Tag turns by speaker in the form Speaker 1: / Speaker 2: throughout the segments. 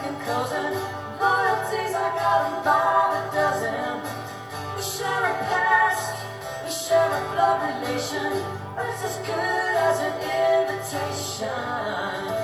Speaker 1: second cousin. Loyalties, I got them by the dozen. We share a past, we share a blood relation, but it's as good as an invitation.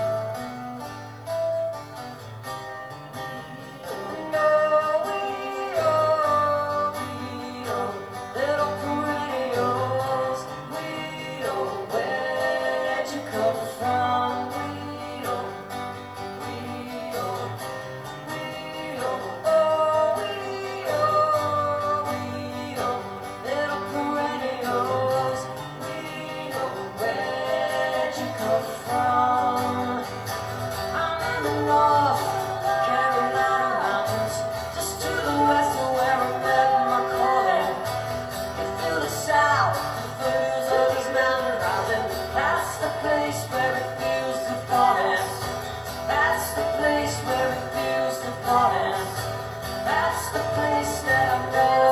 Speaker 1: That's the place that I know.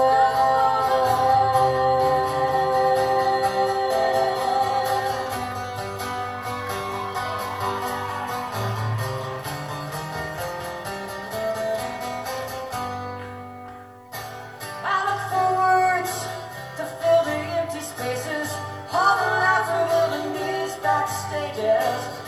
Speaker 1: I look for words to fill the empty spaces, all the laughter of the knees backstages.